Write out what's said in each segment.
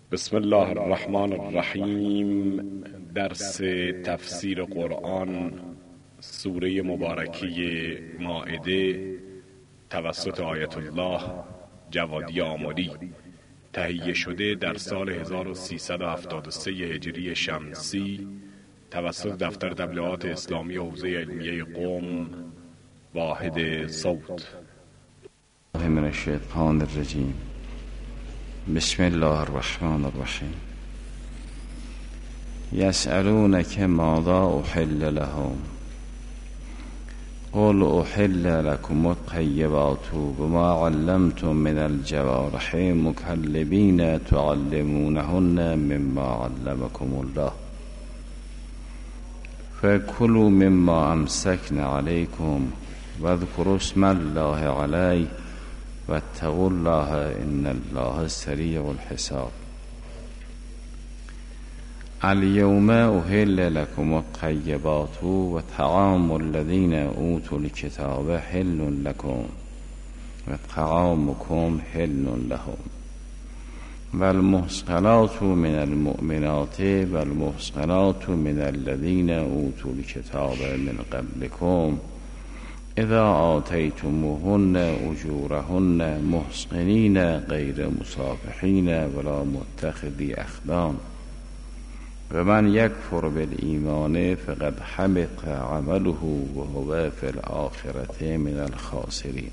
بسم الله الرحمن الرحیم. درس تفسیر قرآن سوره مبارکی مائده توسط آیت الله جوادی آملی، تهیه شده در سال 1373 هجری شمسی توسط دفتر تبلیغات اسلامی حوزه علمیه قم، واحد صوت. من الشیطان الرجیم. بسم الله الرحمن الرحیم. یسألونک ماذا احل لهم قل احل لكم الطیبات بما علمتم من الجوارح مکلبین تعلمونهن مما علمكم الله فكلوا مما امسكن عليكم واذكروا اسم الله عليه واتقوا الله ان الله سریع الحساب. اليوم احل لكم الطیبات و طعام الذين اوتوا الكتاب حل لكم و طعامكم حل لهم والمحصنات من المؤمنات والمحصنات من الذين اوتوا الكتاب من قبلكم اذا آتيتموهن اجورهن محصنين غير مصافحين ولا متخذي اخدان ومن يكفر بالإيمان فقد حبط عمله وهو في الآخرة من الخاسرين.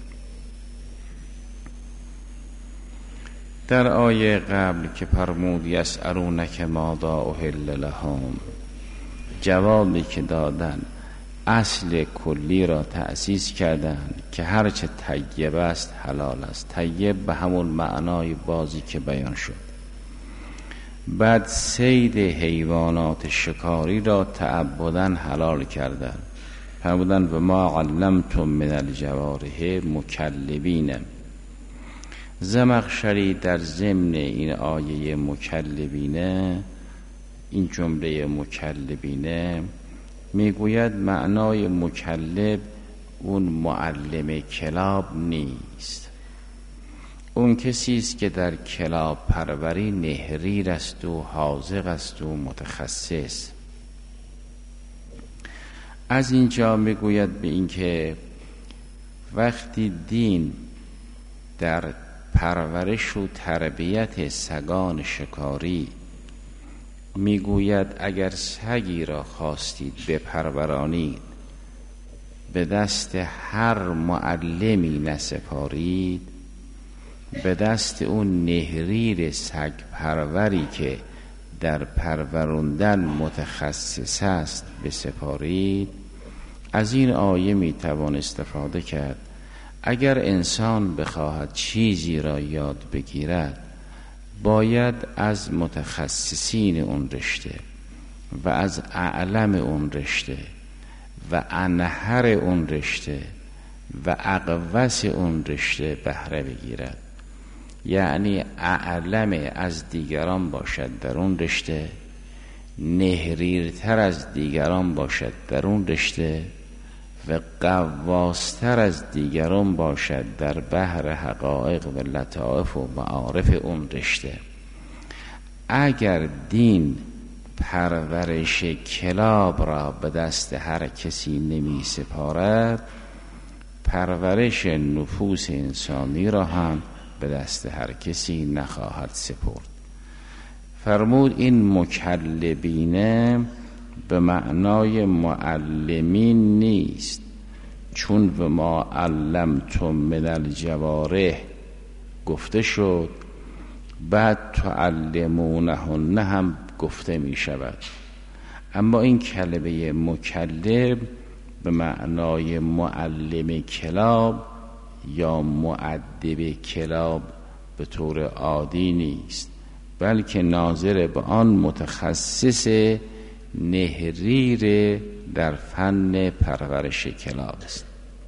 در آیه قبل که فرمود یسألونک ماذا احل لهم، جوابی که دادن اصل کلی را تأسیس کردند که هرچه طیب است حلال است. طیب به همون معنای بازی که بیان شد. بعد صید حیوانات شکاری را تعبداً حلال کردند. فرمودند و ما علمتم من الجوارح مکلبین. زمخشری در ضمن این آیه مکلبینه، این جمله مکلبینه، میگوید معنای مکلب اون معلم کلاب نیست. اون کسی است که در کلاب پروری نهریر است و حاذق است و متخصص. از اینجا میگوید به این که وقتی دین در پرورش و تربیت سگان شکاری میگوید اگر سگی را خواستید بپرورانید به دست هر معلمی نسپارید، به دست اون نهریر سگ پروری که در پروروندن متخصص است بسپارید. از این آیه میتوان استفاده کرد اگر انسان بخواهد چیزی را یاد بگیرد باید از متخصصین اون رشته و از اعلم اون رشته و انهر اون رشته و اقوس اون رشته بهره بگیرد. یعنی اعلم از دیگران باشد در اون رشته، نهریرتر از دیگران باشد در اون رشته و قواستر از دیگران باشد در بحر حقایق و لطائف و معارف اون رشته. اگر دین پرورش کلاب را به دست هر کسی نمی سپارد، پرورش نفوس انسانی را هم به دست هر کسی نخواهد سپرد. فرمود این مکلبینه به معنای معلمین نیست، چون و ما علمتم من الجوارح گفته شد، بعد تعلمونهن هم گفته می شود. اما این کلمه مکلب به معنای معلم کلاب یا مؤدب کلاب به طور عادی نیست، بلکه ناظر به آن متخصص نهریر در فن پرورش کلاب است.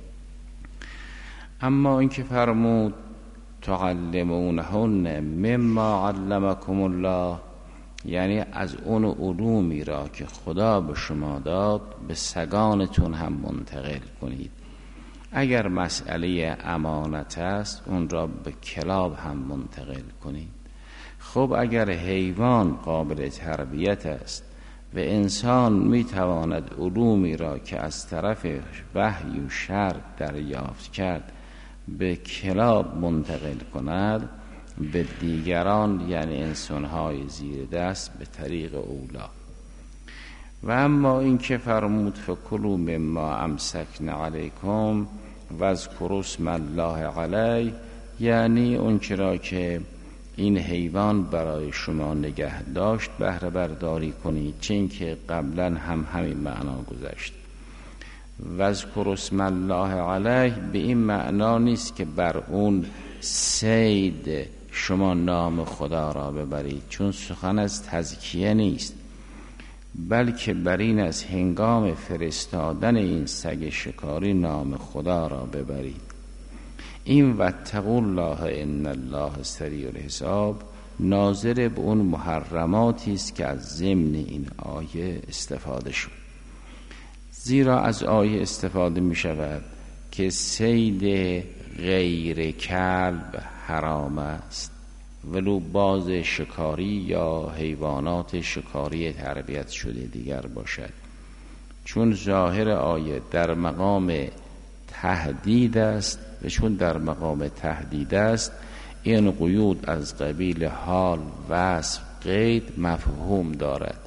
اما این که فرمود تعلمونهن مما علمکم الله، یعنی از اون علومی را که خدا به شما داد به سگانتون هم منتقل کنید. اگر مسئله امانت است اون را به کلاب هم منتقل کنید. خب اگر حیوان قابل تربیت است و انسان میتواند علومی را که از طرف وحی و شرع دریافت کرد به کلاب منتقل کند، به دیگران یعنی انسانهای زیر دست به طریق اولا. و اما این که فرمود فکلوا مما امسکن علیکم و اذکروا اسم الله علیه، یعنی اون چرا که این حیوان برای شما نگه داشت بهره برداری کنید، چون که قبلا هم همین معنا گذشت. و اذکروا اسم الله علیه به این معنا نیست که بر اون صید شما نام خدا را ببرید، چون سخن از تزکیه نیست، بلکه بر این از هنگام فرستادن این سگ شکاری نام خدا را ببرید. این واتقوا الله ان الله سریع الحساب ناظر به اون محرماتی است که از ضمن این آیه استفاده شد. زیرا از آیه استفاده می شود که صید غیر کلب حرام است، ولو باز شکاری یا حیوانات شکاری تربیت شده دیگر باشد، چون ظاهر آیه در مقام تهدید است و چون در مقام تهدید است این قیود از قبیل حال، وصف، قید مفهوم دارد.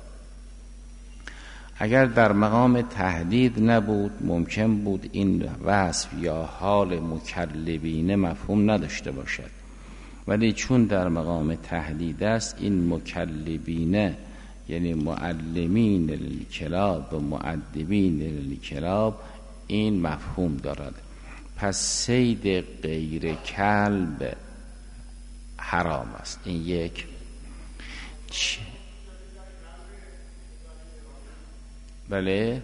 اگر در مقام تهدید نبود ممکن بود این وصف یا حال مکلبینه مفهوم نداشته باشد، ولی چون در مقام تهدید است این مکلبینه یعنی معلمین للکلاب و مؤدبین للکلاب این مفهوم دارد. پس صید غیر کلب حرام است. این یک. بله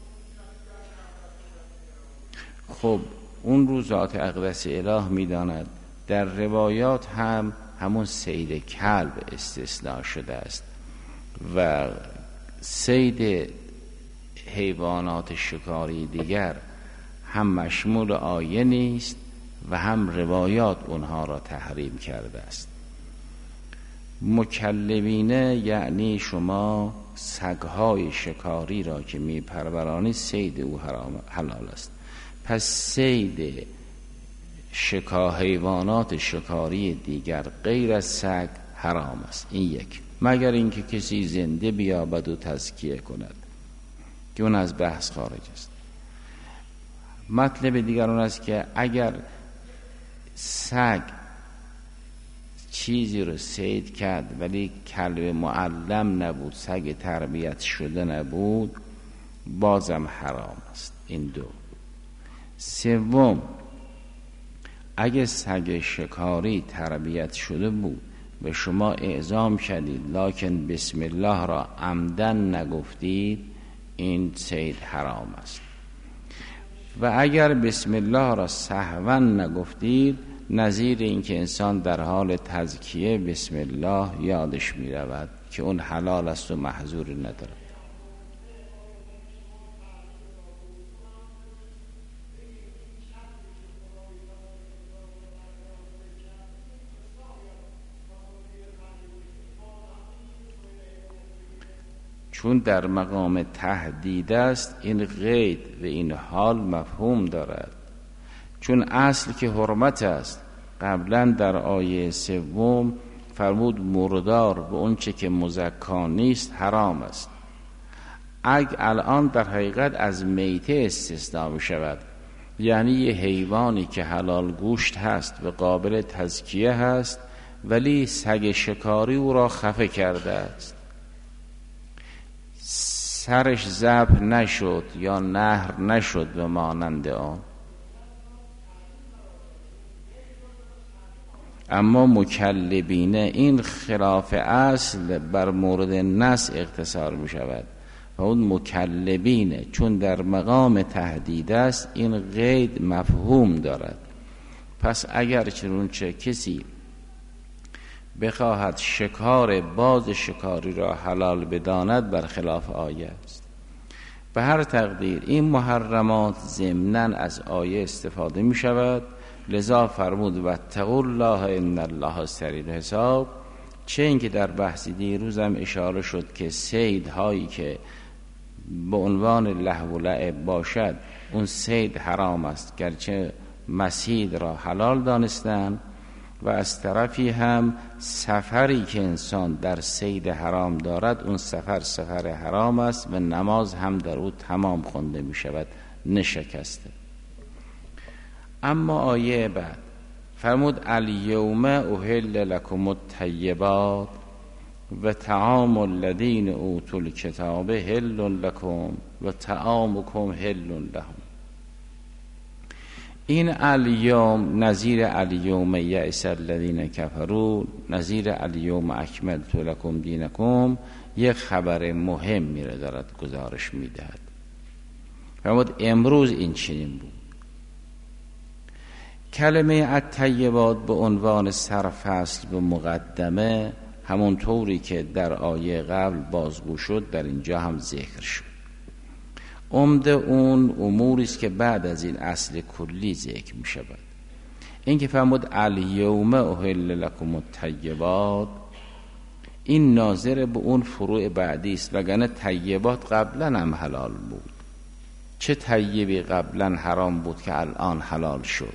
خب اون رو ذات اقدس اله میداند. در روایات هم همون صید کلب استثناء شده است و صید حیوانات شکاری دیگر هم مشمول آیه نیست و هم روایات اونها را تحریم کرده است. مکلبینه یعنی شما سگهای شکاری را که میپرورانی صید او حلال است. پس صید حیوانات شکاری دیگر غیر از سگ حرام است. این یک، مگر اینکه کسی زنده بیابد و تزکیه کند که اون از بحث خارج است. مطلب دیگر اون است که اگر سگ چیزی رو صید کرد ولی کلب معلم نبود، سگ تربیت شده نبود، بازم حرام است. این دو. سوم، اگه سگ شکاری تربیت شده بود و شما اعزام کردید لکن بسم الله را عمدن نگفتید، این صید حرام است. و اگر بسم الله را سهوا نگفتید، نظیر این که انسان در حال تزکیه بسم الله یادش می رود که اون حلال است و محظوری ندارد. چون در مقام تهدید است این قید و این حال مفهوم دارد. چون اصل که حرمت است، قبلا در آیه سوم فرمود مردار به اون چه که مزکا نیست حرام است. اگه الان در حقیقت از میته استثناء بشود، یعنی یه حیوانی که حلال گوشت هست و قابل تزکیه هست ولی سگ شکاری او را خفه کرده است، سرش ذبح نشد یا نحر نشد به مانند آن، اما مکلبینه این خلاف اصل بر مورد نص اقتصار می شود و اون مکلبینه چون در مقام تهدید است این قید مفهوم دارد. پس اگر چنانچه کسی بخواهد شکار باز شکاری را حلال بداند بر خلاف آیه است. به هر تقدیر این محرمات ضمناً از آیه استفاده می شود، لذا فرمود واتقوا الله ان الله سریع الحساب، چه اینکه در بحث دیروز هم اشاره شد که صید هایی که به عنوان لهو و لعب باشد اون صید حرام است، گرچه مصید را حلال دانستن، و از طرفی هم سفری که انسان در صید حرام دارد اون سفر حرام است و نماز هم در او تمام خوانده می شود نشکسته. اما آیه بعد فرمود الیوم احل لکم الطیبات و طعام الذین اوتوا الکتاب حل لکم و طعامکم حل لهم. این الیوم نظیر الیوم یئس الذین کفروا، نظیر الیوم اکملت لکم دینکم، یک خبر مهمی را دارد گزارش میدهد. فرمود امروز این چنین بود. کلمه الطیبات به عنوان سرفصل و مقدمه، همون طوری که در آیه قبل بازگو شد در اینجا هم ذکر شد. عمده اون اموری است که بعد از این اصل کلی ذکر می شود. این که فرمود الیوم احل لکم الطیبات، این ناظر به اون فروع بعدی است، وگرنه طیبات قبلا هم حلال بود. چه طیبی قبلا حرام بود که الان حلال شد؟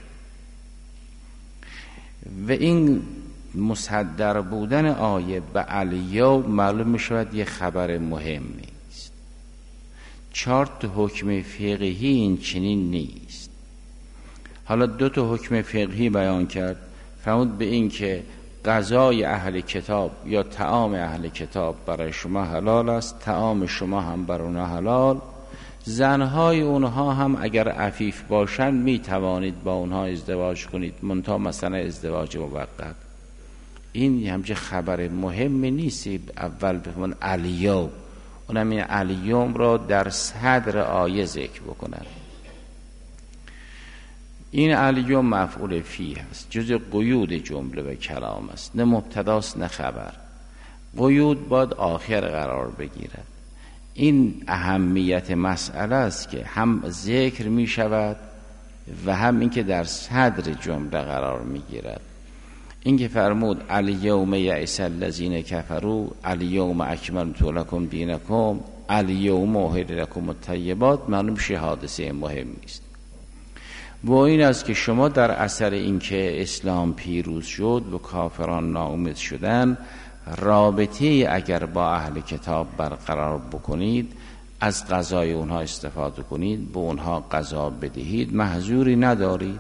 و این مصدر بودن آیه به الیوم معلوم می شود یه خبر مهمی است. 4 حکم فقهی این چنین نیست. حالا 2 حکم فقهی بیان کرد. فرمود به این که غذای اهل کتاب یا طعام اهل کتاب برای شما حلال است، طعام شما هم برای اونها حلال. زنهای اونها هم اگر عفیف باشند می توانید با اونها ازدواج کنید، منتها مثلا ازدواج موقت. این همچه خبر مهمی نیست. اول بفهمون الیوم، اونم این الیوم را در صدر آیه ذکر بکنن. این الیوم مفعول فیه است، جز قیود جمله و کلام است، نه مبتداست نه خبر. قیود باید آخر قرار بگیرد. این اهمیت مسئله است که هم ذکر می شود و هم این که در صدر جمله قرار می گیرد. این که فرمود الیوم یئس الذین کفروا الیوم اکملت لکم دینکم الیوم احل لکم الطیبات، معلوم شه حادثه مهمی است. و این است که شما در اثر اینکه اسلام پیروز شد و کافران ناامید شدن، رابطه اگر با اهل کتاب برقرار بکنید، از غذای اونها استفاده کنید، به اونها غذا بدهید، محظوری ندارید.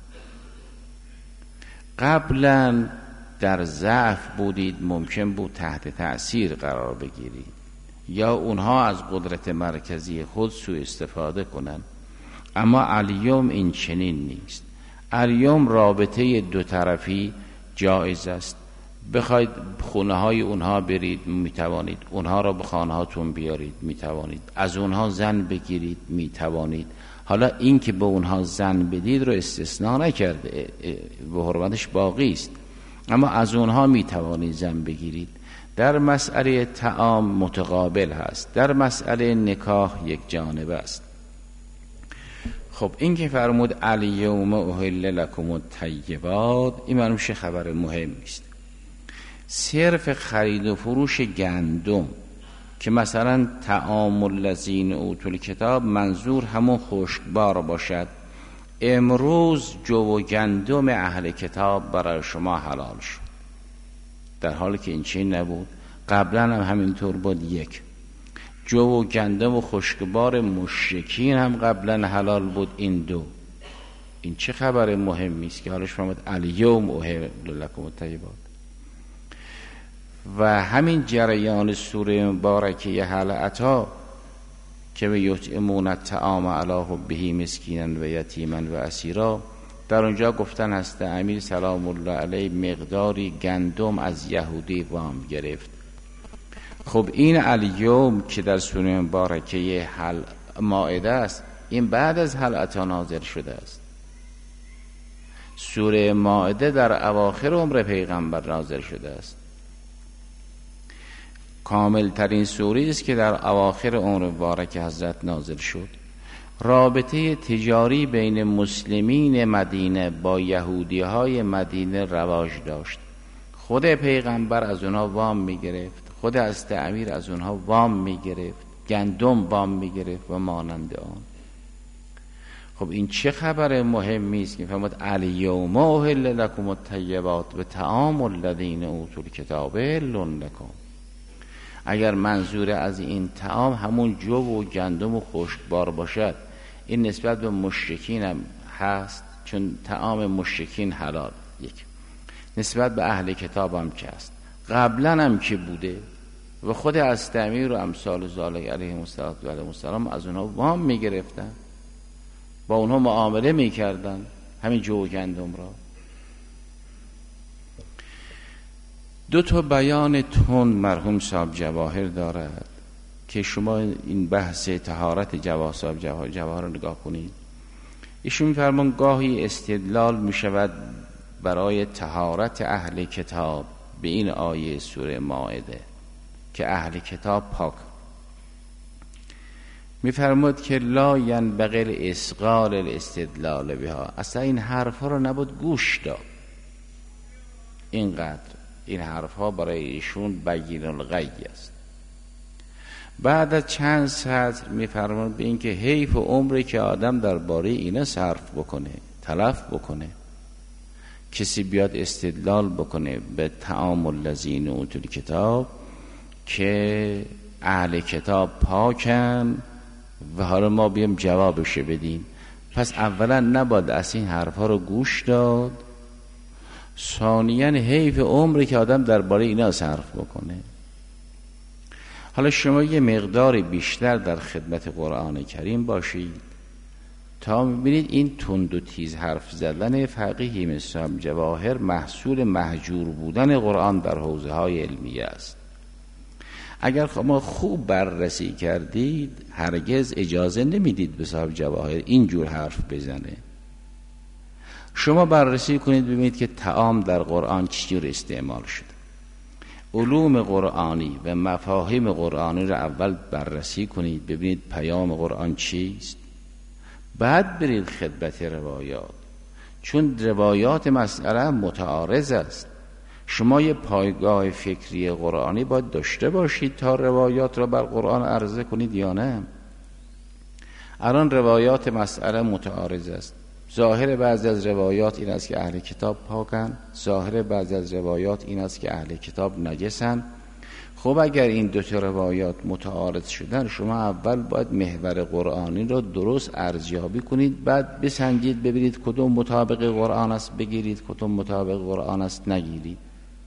قبلا در ضعف بودید، ممکن بود تحت تأثیر قرار بگیرید یا اونها از قدرت مرکزی خود سوء استفاده کنند. اما الیوم این چنین نیست. الیوم رابطه 2 طرفی جایز است. بخواید خونه های اونها برید میتوانید، اونها را به خانه هاتون بیارید میتوانید، از اونها زن بگیرید میتوانید. حالا این که به اونها زن بدید رو استثناء نکرده، به حرمتش باقی است، اما از اونها میتوانید زن بگیرید. در مسئله طعام متقابل هست، در مسئله نکاح یک جانبه است. خب این که فرمود الیوم احل لکم الطیبات، این معلومش خبر مهمی است. صرف خرید و فروش گندم که مثلا طعام الذین اوتوا الکتاب منظور همون خشکبار باشد، امروز جو و گندم اهل کتاب برای شما حلال شد، در حالی که این چنین نبود. قبلا هم همینطور بود. 1 جو و گندم و خشکبار مشرکین هم قبلا حلال بود. این 2، این چه خبر مهمی است که حالش فرمود الیوم احل لکم الطیبات. و همین جریان سوره مبارکه هل اتی که به یطعمون الطعام علی حبه مسکینا و یتیما و اسیرا، در اونجا گفتن هست امیر سلام الله علیه مقداری گندم از یهودی وام گرفت. خب این الیوم که در سوره مبارکه مائده است، این بعد از هل اتی نازل شده است. سوره مائده در اواخر عمر پیغمبر نازل شده است. کامل ترین سوره است که در اواخر عمر مبارک حضرت نازل شد. رابطه تجاری بین مسلمین مدینه با یهودی های مدینه رواج داشت. خود پیغمبر از اونها وام میگرفت، خود از تعمیر از اونها وام میگرفت، گندم وام میگرفت و مانند آن. خب این چه خبر مهمی است که فرمود الیوم احل لکم الطیبات و طعام الذین اوتوا الکتاب حل لکم. اگر منظور از این طعام همون جو و گندم و خشکبار باشد، این نسبت به مشرکین هم هست، چون طعام مشرکین حلال. یک نسبت به اهل کتاب هم که هست، قبلا هم که بوده و خود از تعمیر و امثال ذالک علیهم السلام از اونها وام میگرفتن، با اونها معامله میکردن همین جو و گندم را. دو تا بیان تون مرحوم صاحب جواهر دارد که شما این بحث طهارت صاحب جواهر رو نگاه کنید. ایشون میفرمان گاهی استدلال میشود برای طهارت اهل کتاب به این آیه سوره مائده که اهل کتاب پاک. میفرمود که لا ینبغی الاسقال الاستدلال بها، اصلا این حرفا رو نباید گوش داد. اینقدر این حرفا برای ایشون بین الغی است. بعد از چند سطر میفرمود به این که حیف و عمری که آدم درباره اینا صرف بکنه، تلف بکنه، کسی بیاد استدلال بکنه به طعام الذین اوتوا الکتاب که اهل کتاب پاکن و حالا ما بیام جوابش بدیم. پس اولا نباید از این حرفا رو گوش داد، ثانیاً حیف عمری که آدم درباره اینا صرف بکنه. حالا شما یه مقدار بیشتر در خدمت قرآن کریم باشید تا میبینید این تند و تیز حرف زدن فقیهی مثل جواهر محصول مهجور بودن قرآن در حوزه های علمیه است. اگر ما خوب بررسی کردید هرگز اجازه نمیدید به صاحب جواهر اینجور حرف بزنه. شما بررسی کنید ببینید که طعام در قرآن چجور استعمال شده، علوم قرآنی و مفاهیم قرآنی را اول بررسی کنید ببینید پیام قرآن چیست، بعد برید خدمت روایات، چون روایات مسئله متعارض است. شما یه پایگاه فکری قرآنی باید داشته باشید تا روایات را بر قرآن عرضه کنید یا نه. الان روایات مسئله متعارض است. ظاهر بعضی از روایات این است که اهل کتاب پاکن، ظاهر بعضی از روایات این است که اهل کتاب نجسن. خب اگر این دو تا روایات متعارض شدن، شما اول باید محور قرآنی را درست ارزیابی کنید، بعد بسنجید ببینید کدوم مطابق قرآن است بگیرید، کدوم مطابق قرآن است نگیرید.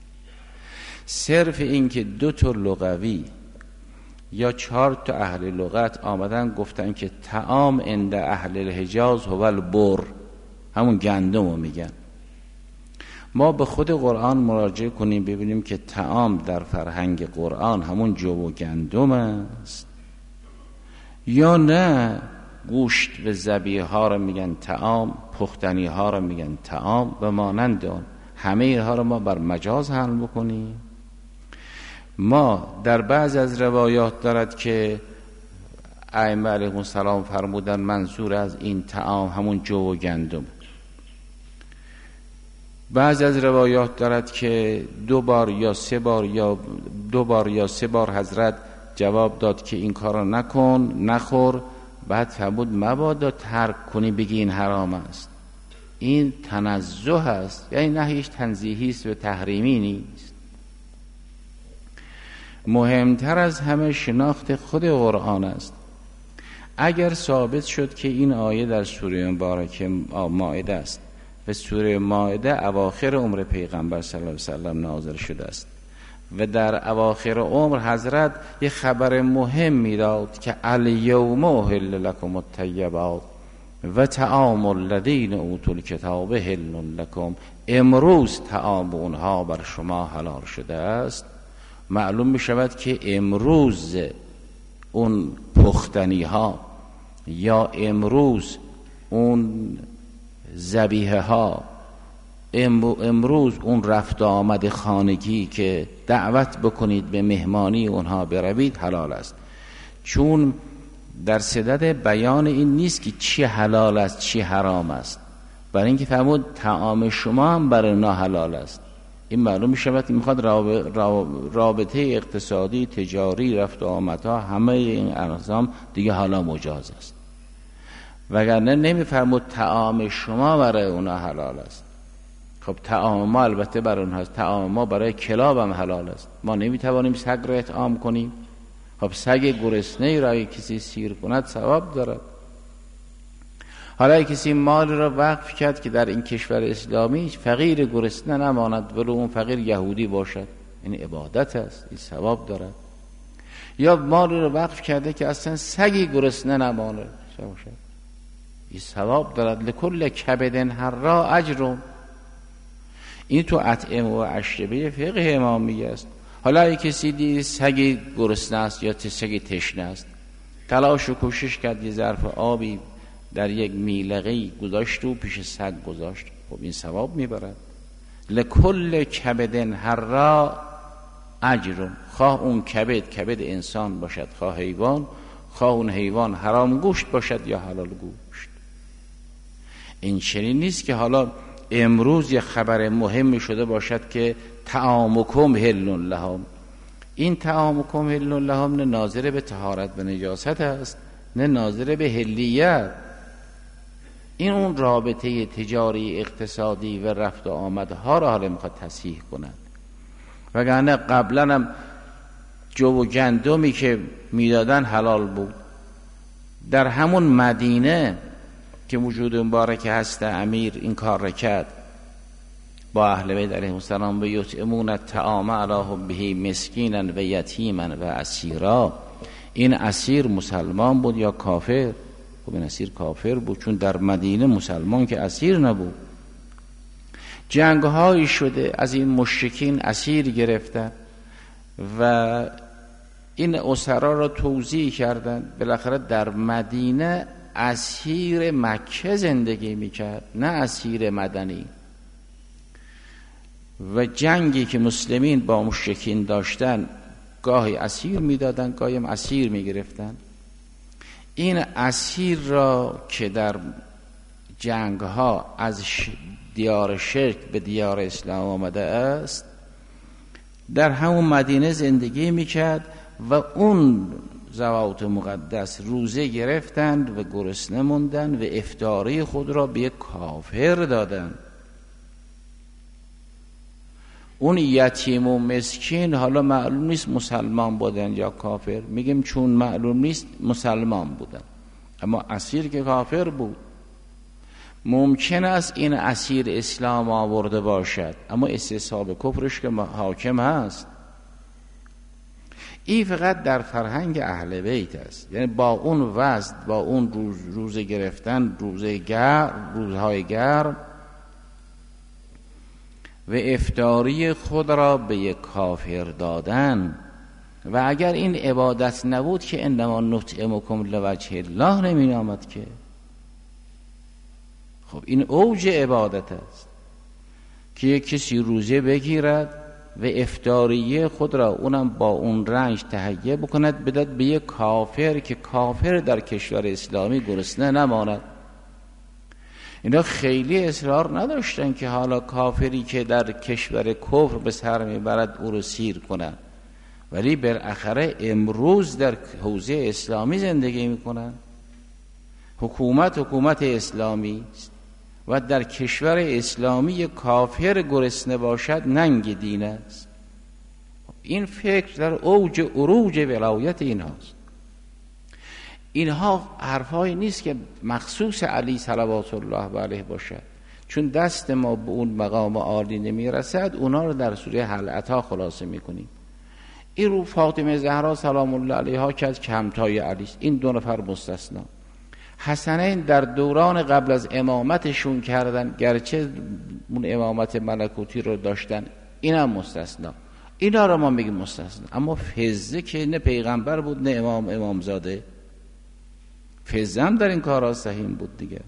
صرف این که دو تا لغوی یا 4 تا اهل لغت آمدن گفتن که طعام عند اهل الحجاز هو البر، همون گندم رو میگن. ما به خود قرآن مراجعه کنیم ببینیم که طعام در فرهنگ قرآن همون جو و گندم است یا نه گوشت و ذبیحه ها رو میگن طعام، پختنی ها رو میگن طعام و مانند آن. همه اینها رو ما بر مجاز حمل بکنیم. ما در بعض از روایات دارد که ائمه علیهم السلام فرمودن منظور از این طعام همون جو و گندم. بعض از روایات دارد که 2 بار یا 3 بار یا 2 بار یا 3 بار حضرت جواب داد که این کارو نکن نخور، بعد فرمود مبادا ترک کنی بگی این حرام است. این تنزه است، یعنی نهیش تنزیهی است و تحریمی نیست. مهمتر از همه شناخت خود قرآن است. اگر ثابت شد که این آیه در سوره مبارکه مائده است و سوره مائده اواخر عمر پیغمبر صلی الله علیه وسلم نازل شده است و در اواخر عمر حضرت یه خبر مهم میداد که الیوم احل لکم الطیبات و طعام الذین اوتوا الکتاب حل لکم، امروز طعام اونها بر شما حلال شده است. معلوم می شود که امروز اون پختنی ها یا امروز اون ذبیحه ها، امروز اون رفت آمد خانگی که دعوت بکنید به مهمانی اونها بروید حلال است. چون در صدد بیان این نیست که چی حلال است چی حرام است، برای اینکه فرمود طعام شما هم برای اونا حلال است. این معلوم میشه وقتی میخواد رابطه اقتصادی، تجاری، رفت و آمدها، همه این انظام دیگه حالا مجاز است. وگرنه نمیفرمود طعام شما برای اونا حلال است. خب طعام ما البته برای اونها است، طعام ما برای کلاب هم حلال است. ما نمیتوانیم سگ را اطعام کنیم. خب سگ گرسنه را کسی سیر کند ثواب دارد. حالا کسی مال را وقف کرد که در این کشور اسلامی فقیر گرسنه نماند، ولو اون فقیر یهودی باشد، این عبادت است، این ثواب دارد. یا مال را وقف کرده که اصلا سگی گرسنه نماند، این ثواب دارد. لکل کبد حرا اجر. این تو اطعمه و اشربه فقه امامی است. حالا اگه کسی دید سگ گرسنه است یا سگ تشنه است، تلاش و کوشش کرد یه ظرف آبی در یک میلقی گذاشت و پیش سگ گذاشت، خب این ثواب میبرد. لکل کبد حرا اجر. خواه اون کبد انسان باشد، خواه حیوان، خواه اون حیوان حرام گوشت باشد یا حلال گوشت. این چنین نیست که حالا امروز یه خبر مهم شده باشد که طعامکم حل لهم. این طعامکم حل لهم نه ناظر به طهارت و نجاست است، نه ناظر به حلیت. این اون رابطه تجاری، اقتصادی و رفت و آمدها را حالا میخواد تصحیح کند. وگرنه قبلا هم جو و گندمی که میدادن حلال بود. در همون مدینه که وجود مبارک هست امیر این کار را کرد با اهل بیت علیهم السلام، و یطعمون الطعام علی حبه مسکینا و یتیما و اسیرا. این اسیر مسلمان بود یا کافر؟ خب این اسیر کافر بود، چون در مدینه مسلمان که اسیر نبود. جنگ هایی شده، از این مشرکین اسیر گرفتن و این اسرا را توزیع کردن. بالاخره در مدینه اسیر مکه زندگی میکرد، نه اسیر مدنی. و جنگی که مسلمین با مشرکین داشتن، گاهی اسیر میدادن، گاهی هم اسیر میگرفتن. این اسیر را که در جنگ ها از دیار شرک به دیار اسلام آمده است، در همون مدینه زندگی میکرد و اون زوات مقدس روزه گرفتند و گرسنه موندن و افطاری خود را به یک کافر دادن. اون یتیم و مسکین حالا معلوم نیست مسلمان بودن یا کافر، میگیم چون معلوم نیست مسلمان بودن، اما اسیر که کافر بود. ممکن است این اسیر اسلام آورده باشد اما استصحاب کفرش که حاکم هست. این فقط در فرهنگ اهل بیت است، یعنی با اون وزن، با اون روزه گرفتن، روزهای گرم و افطاری خود را به یک کافر دادن. و اگر این عبادت نبود که انما نطعمکم لوجه الله نمی آمد که. خب این اوج عبادت است که یک کسی روزه بگیرد و افطاریه خود را اونم با اون رنج تهیه بکند بدد به یک کافر که کافر در کشور اسلامی گرسنه نماند. اینا خیلی اصرار نداشتن که حالا کافری که در کشور کفر به سر میبرد او رو سیر کنن، ولی بالاخره امروز در حوزه اسلامی زندگی میکنن. حکومت اسلامی است و در کشور اسلامی کافر گرسنه باشد ننگ دین است. این فکر در اوج عروج ولایت اینهاست. اینها حرفایی نیست که مخصوص علی صلوات الله علیه باشد، چون دست ما به اون مقام عالی نمیرسد. اونا رو در سوره هل اتی خلاصه میکنیم. این رو فاطمه زهرا سلام الله علیها که از کمتای علی است، این دو نفر مستثنا. حسنین در دوران قبل از امامتشون کردن، گرچه اون امامت ملکوتی رو داشتن، این هم مستثنا. اینا رو ما میگیم مستثنا. اما فزه که نه پیغمبر بود نه امامزاده، فزه هم در این کارها سهیم بود دیگه.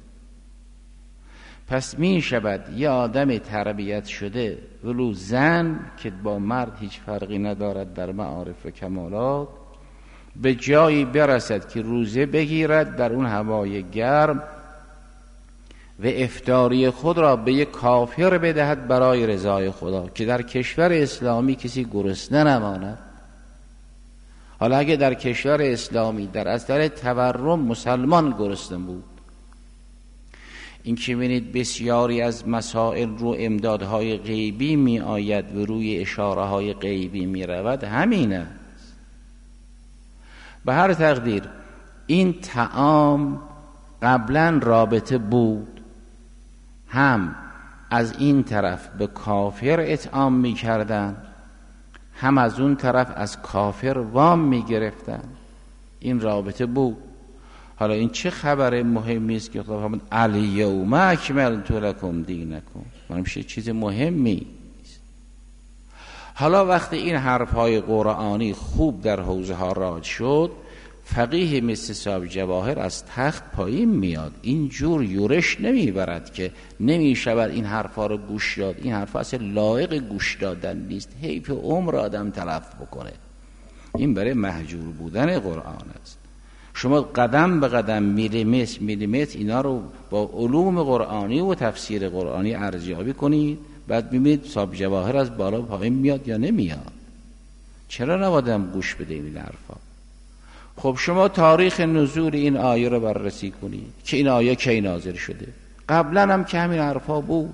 پس می شود یه آدم تربیت شده ولو زن که با مرد هیچ فرقی ندارد در معارف و کمالات، به جایی برسد که روزه بگیرد در اون هوای گرم و افطاری خود را به یک کافر بدهد برای رضای خدا، که در کشور اسلامی کسی گرسنه نماند. حالا اگه در کشور اسلامی در اثر تورم مسلمان گرسنه بود، این که ببینید بسیاری از مسائل رو امدادهای غیبی می آید و روی اشاره های غیبی می رود، همین است. به هر تقدیر این طعام قبلا رابطه بود، هم از این طرف به کافر اطعام می کردن، هم از اون طرف از کافر وام می گرفتن. این رابطه بود. حالا این چه خبر مهمی است که خدا فرمود الیوم اکملت لکم دینکم، میشه چیز مهمی است. حالا وقتی این حرفهای قرآنی خوب در حوزه ها راج شد، فقیه مثل صاحب جواهر از تخت پایین میاد، اینجور یورش نمیبرد که نمیشود این حرفا رو گوش داد. این حرفا اصلا لایق گوش دادن نیست، حیف عمر آدم تلف بکنه. این برای مهجور بودن قرآن است. شما قدم به قدم میلیمتر اینا رو با علوم قرآنی و تفسیر قرآنی ارزیابی کنید، بعد ببینید صاحب جواهر از بالا پایین میاد یا نمیاد. چرا نبادم گوش بده این حرفا؟ خب شما تاریخ نزول این آیه رو بررسی کنید که این آیه کی نازل شده. قبلا هم که همین حرفا بود.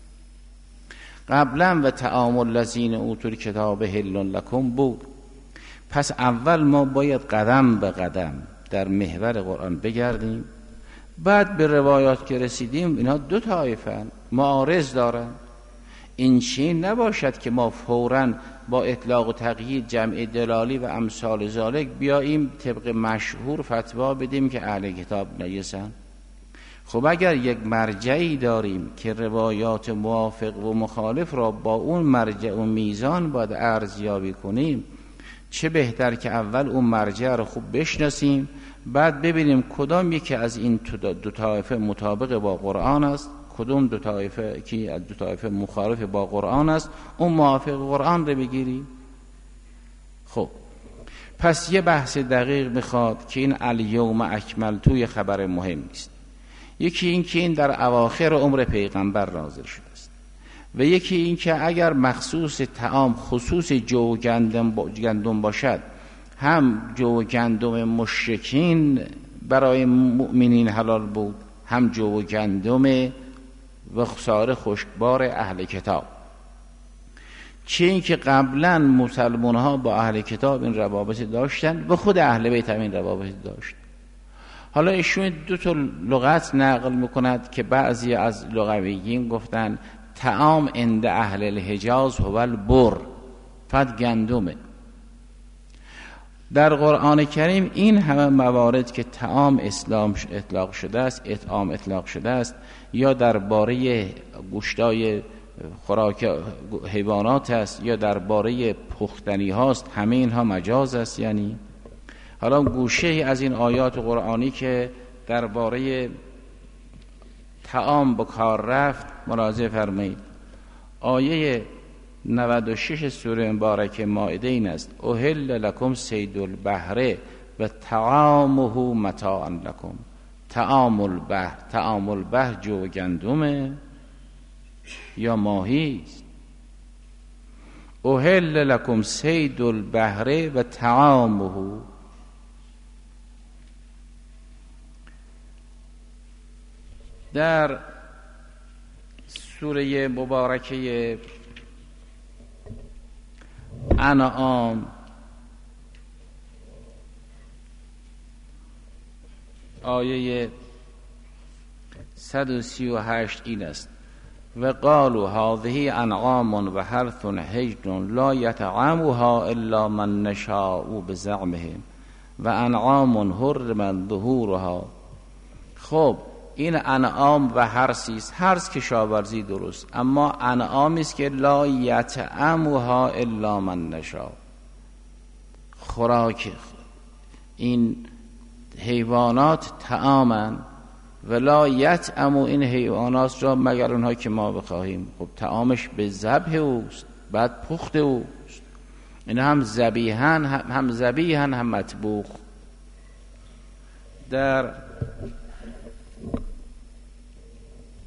قبلا و طعام الذین اوتوا الکتاب حل لکم بود. پس اول ما باید قدم به قدم در محور قرآن بگردیم، بعد به روایات که رسیدیم اینها دو طایفن، معارض دارن. این چین نباشد که ما فوراً با اطلاق و تقیید جمع دلالی و امثال ذالک بیاییم طبق مشهور فتوا بدیم که اهل کتاب نجسن. خب اگر یک مرجعی داریم که روایات موافق و مخالف را با اون مرجع و میزان باید ارزیابی کنیم، چه بهتر که اول اون مرجع رو خوب بشناسیم، بعد ببینیم کدام یکی از این دو طایفه مطابق با قرآن است، کدام دو طایفه که از دو طایفه مخالف با قرآن است، اون موافق قرآن رو بگیریم. خب پس یه بحث دقیق میخواد که این الیوم اکملتو خبر مهم است. یکی این که این در اواخر عمر پیغمبر نازل شده است، و یکی این که اگر مخصوص طعام خصوص جو و گندم باشد، هم جو و گندم مشرکین برای مؤمنین حلال بود، هم جو و گندم و خسار خشکبار اهل کتاب. چه این که قبلا مسلمان ها با اهل کتاب این روابط داشتن و خود اهل بیت هم این روابط داشت. حالا ایشون دو تا لغت نقل میکند که بعضی از لغویین گفتن طعام عند اهل الحجاز هو البر، فقط گندمه. در قرآن کریم این همه موارد که طعام اسلام اطلاق شده است، اطعام اطلاق شده است، یا درباره گوشتای خوراک حیوانات است یا درباره پختنی هاست، همه اینها مجاز است. یعنی حالا گوشه از این آیات قرآنی که درباره طعام به کار رفت مراجعه فرمایید. آیه 96 سوره مبارکه مائده این است: احل لکم صید البحر و طعامه متاعا لکم. طعام البحر جو گندمه یا ماهی است. احل لکم صید البحر و طعامه. در سوره مبارکه انعام آیه 138 این است: و قالوا هذه انعام و حرث حجر لا یطعمها الا من نشاء بزعمهم و انعام حرم ظهورها. خب این انعام و حرثی است، حرث کشاورزی درست، اما انعامی است که لا یطعمها الا من نشاء. خوراک این حیوانات طعامن و لا یطعم این حیوانات را مگر اونها که ما بخواهیم. خب طعامش به ذبح اوست، بعد پخت اوست. این هم ذبیحن هم مطبوخ. در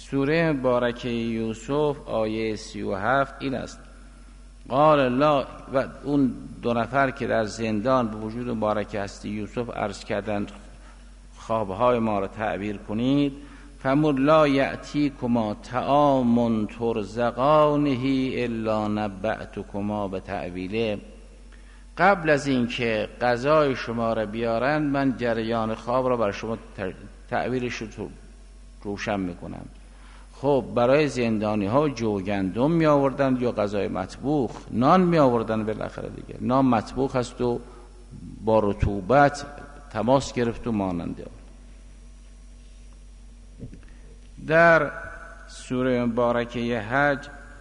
سوره مبارکه یوسف آیه 37 این است: قال لا، و اون دو نفر که در زندان به وجود مبارک هستی یوسف عرض کردند خوابهای ما را تعبیر کنید. فمود لا یأتیکما طعام ترزقانه الا نبأتکما بتأویله. قبل از اینکه غذای شما را بیارن من جریان خواب را بر شما تعبیرش رو روشن میکنم. خب برای زندانی ها جو گندم می آوردن یا غذای مطبوخ، نان می آوردن. بالاخره دیگه نان مطبوخ هست و با رطوبت تماس گرفت و ماننده. در سوره مبارکه حج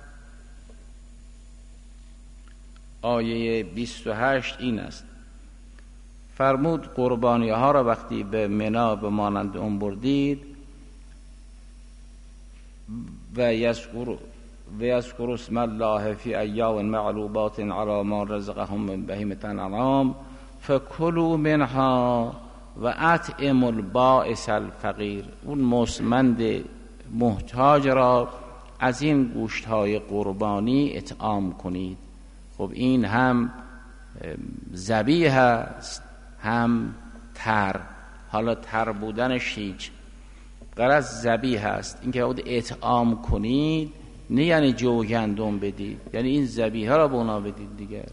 آیه 28 این است: فرمود قربانی ها را وقتی به منی به مانند اون بردید و یذکر اسم الله فی ایام معلومات علی ما رزقهم من بهیمة الانعام فکلوا منها و اطعموا البائس الفقیر. اون مستمند محتاج را از این گوشت‌های قربانی اطعام کنید. خب این هم ذبیح است هم تر. حالا تر بودنش هیچ، غرض ذبیح است. این که باید اطعام کنید نه یعنی جو گندم بدید، یعنی این ذبیحه را به اونا بدید دیگر.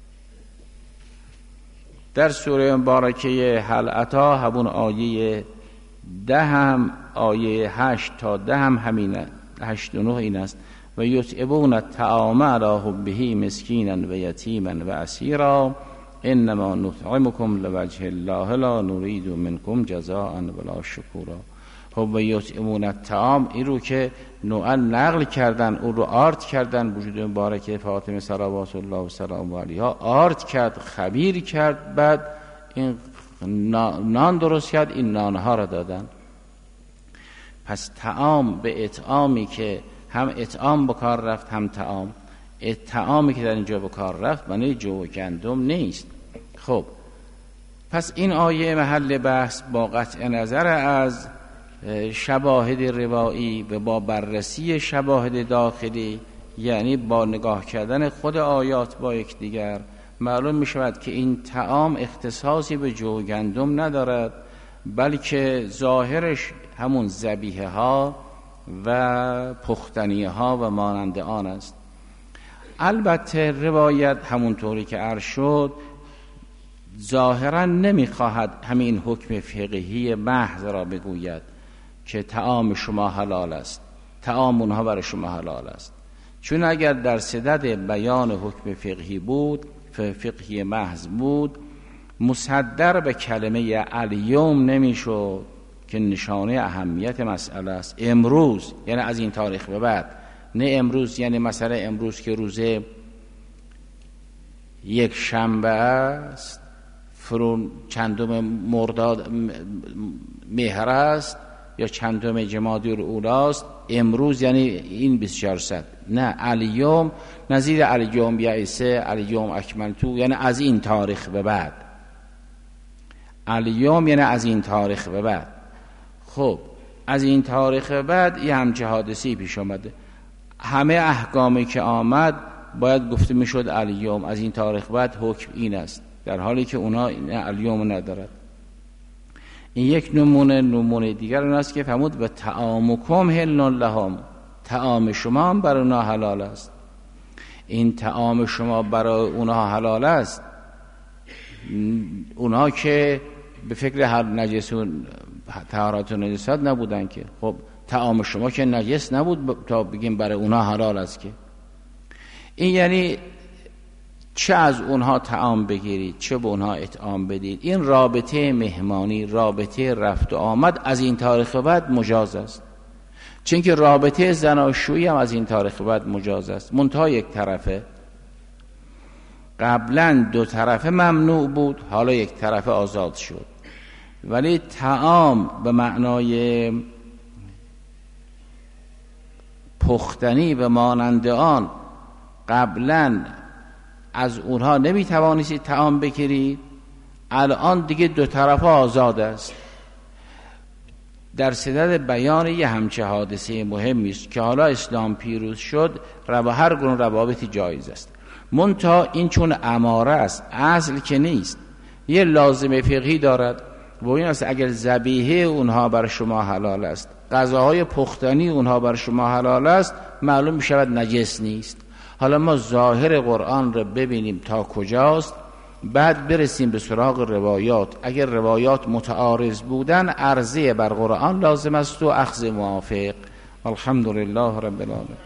در سوره مبارکه هل اتی همون آیه 10 هم آیه 8 تا 10 هم همینه، 8 و 9 این است: و یطعمون الطعام علی حبه مسکینا و یتیما و اسیرا انما نطعمکم لوجه الله لا نرید منکم جزاء ولا شکورا. و یطعمون الطعام این رو که نوعا نقل کردن، اون رو آرد کردن. وجود مبارکه فاطمه صلوات الله و سلام علیها آرد کرد، خبیر کرد، بعد این نان درست کرد، این نانها را دادن. پس طعام به اطعامی که هم اطعام بکار رفت هم طعام، طعامی که در اینجا بکار رفت معنی جو و گندم نیست. خب پس این آیه محل بحث با قطع نظر از شواهد روایی و با بررسی شواهد داخلی، یعنی با نگاه کردن خود آیات با یکدیگر، معلوم می شود که این طعام اختصاصی به جو گندم ندارد، بلکه ظاهرش همون ذبیحه ها و پختنی ها و مانند آن است. البته روایت همونطوری که عرض شد ظاهرا نمیخواهد همین حکم فقهی محض را بگوید که طعام شما حلال است، طعام اونها برای شما حلال است. چون اگر در صدد بیان حکم فقهی بود، فقهی محض بود، مصدر به کلمه الیوم نمیشد که نشانه اهمیت مسئله است. امروز یعنی از این تاریخ به بعد، نه امروز یعنی مثلا امروز که روزه یک شنبه است، چندم مرداد مهر است یا چندم جمادی الاولی است، امروز یعنی این 24 ساعت. نه، الیوم نظیر الیوم یعیسه، الیوم اکملتو، یعنی از این تاریخ به بعد. الیوم یعنی از این تاریخ به بعد. خب از این تاریخ به بعد یه همچه حادثی پیش آمده، همه احکامی که آمد باید گفته میشد الیوم، از این تاریخ بعد حکم این است، در حالی که اونا الیوم ندارد. این یک نمونه دیگر اون است که فرمود و طعامکم حل لهم، طعام شما هم برای اونا حلال است. این طعام شما برای اونا حلال است، اونا که به فکر نجس و طهارت و نجاست نبودن که، خب طعام شما که نجس نبود تا بگیم برای اونا حلال است که. این یعنی چه از اونها طعام بگیرید چه به اونها اطعام بدید. این رابطه مهمانی، رابطه رفت و آمد از این تاریخ بعد مجاز است، چون که رابطه زناشویی هم از این تاریخ بعد مجاز است، منتها یک طرفه. قبلا دو طرفه ممنوع بود، حالا یک طرفه آزاد شد. ولی طعام به معنای پختنی به مانند آن قبلا از اونها نمیتوانستید طعام بگیرید، الان دیگه دو طرف آزاد است. در صدد بیان یه همچه حادثه مهمی است که حالا اسلام پیروز شد، هر گونه روابطی جایز است. منتها این چون اماره است، اصل که نیست، یه لازمه فقهی دارد و این است اگر ذبیحه اونها بر شما حلال است، غذاهای پختنی اونها بر شما حلال است، معلوم می شود نجس نیست. حالا ما ظاهر قرآن رو ببینیم تا کجاست، بعد برسیم به سراغ روایات. اگر روایات متعارض بودن، عرضه بر قرآن لازم است و اخذ موافق. الحمدلله رب العالمین.